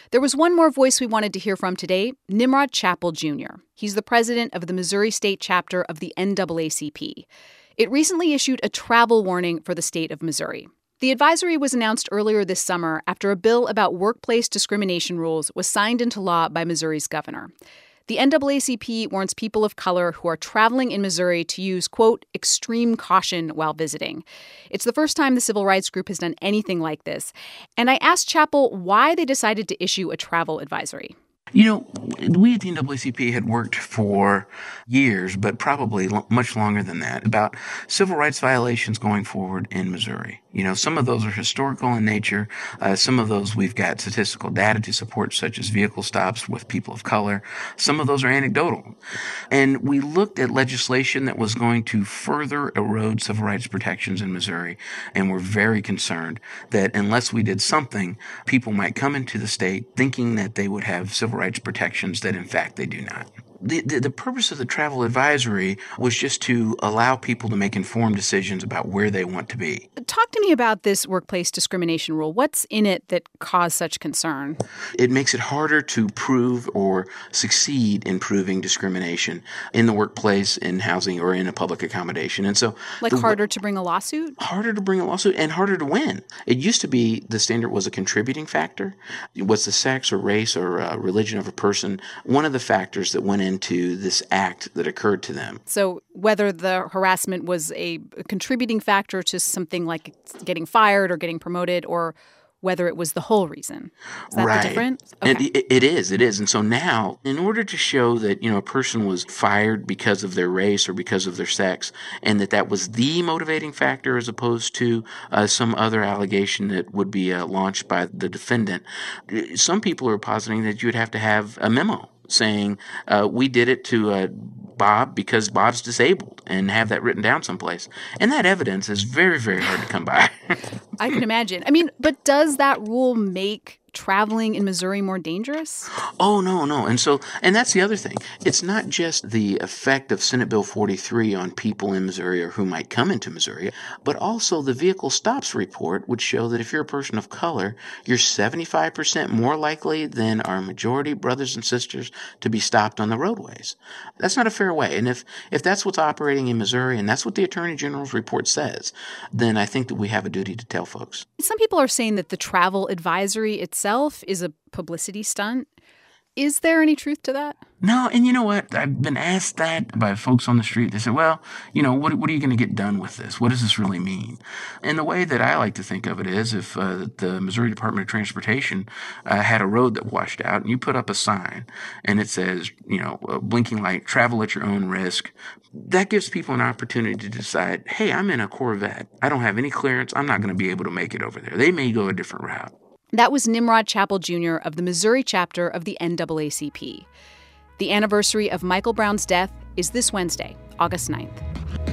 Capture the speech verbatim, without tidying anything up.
There was one more voice we wanted to hear from today, Nimrod Chappell Junior He's the president of the Missouri State chapter of the N double A C P. It recently issued a travel warning for the state of Missouri. The advisory was announced earlier this summer after a bill about workplace discrimination rules was signed into law by Missouri's governor. The N double A C P warns people of color who are traveling in Missouri to use, quote, extreme caution while visiting. It's the first time the civil rights group has done anything like this. And I asked Chappell why they decided to issue a travel advisory. You know, we at the N double A C P had worked for years, but probably lo- much longer than that, about civil rights violations going forward in Missouri. You know, some of those are historical in nature. Uh, some of those we've got statistical data to support, such as vehicle stops with people of color. Some of those are anecdotal. And we looked at legislation that was going to further erode civil rights protections in Missouri, and we're very concerned that unless we did something, people might come into the state thinking that they would have civil rights protections that, in fact, they do not. The, the, the purpose of the travel advisory was just to allow people to make informed decisions about where they want to be. Talk to me about this workplace discrimination rule. What's in it that caused such concern? It makes it harder to prove or succeed in proving discrimination in the workplace, in housing, or in a public accommodation. And so, Like the, harder to bring a lawsuit? Harder to bring a lawsuit and harder to win. It used to be the standard was a contributing factor. Was the sex or race or uh, religion of a person one of the factors that went into this act that occurred to them? So whether the harassment was a contributing factor to something like getting fired or getting promoted, or whether it was the whole reason. Is that right. the difference? Okay. And it, it is. It is. And so now, in order to show that, you know, a person was fired because of their race or because of their sex, and that that was the motivating factor as opposed to uh, some other allegation that would be uh, launched by the defendant, some people are positing that you would have to have a memo saying, uh, we did it to uh, Bob because Bob's disabled, and have that written down someplace. And that evidence is very, very hard to come by. I can imagine. I mean, but does that rule make traveling in Missouri more dangerous? Oh, no, no. And so, and that's the other thing. It's not just the effect of Senate Bill forty-three on people in Missouri or who might come into Missouri, but also the vehicle stops report would show that if you're a person of color, you're seventy-five percent more likely than our majority brothers and sisters to be stopped on the roadways. That's not a fair way. And if, if that's what's operating in Missouri, and that's what the Attorney General's report says, then I think that we have a duty to tell folks. Some people are saying that the travel advisory itself is a publicity stunt. Is there any truth to that? No, and you know what? I've been asked that by folks on the street. They said, well, you know, what what are you going to get done with this? What does this really mean? And the way that I like to think of it is if uh, the Missouri Department of Transportation uh, had a road that washed out and you put up a sign and it says, you know, a blinking light, travel at your own risk, that gives people an opportunity to decide, hey, I'm in a Corvette. I don't have any clearance. I'm not going to be able to make it over there. They may go a different route. That was Nimrod Chappell Junior of the Missouri chapter of the N double A C P. The anniversary of Michael Brown's death is this Wednesday, August ninth.